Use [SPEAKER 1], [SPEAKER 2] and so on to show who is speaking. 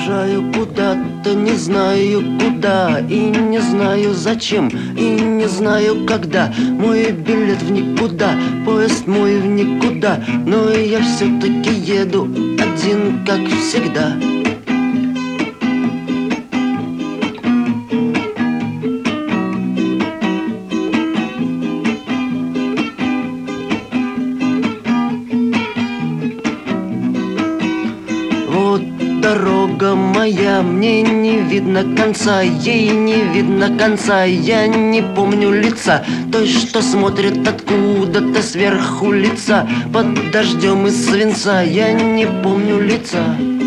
[SPEAKER 1] Уезжаю куда-то, не знаю куда, и не знаю зачем, и не знаю когда. Мой билет в никуда, поезд мой в никуда, но я все-таки еду один, как всегда. Вот дорога моя, мне не видно конца, ей не видно конца, я не помню лица той, что смотрит откуда-то сверху лица, под дождем из свинца, я не помню лица.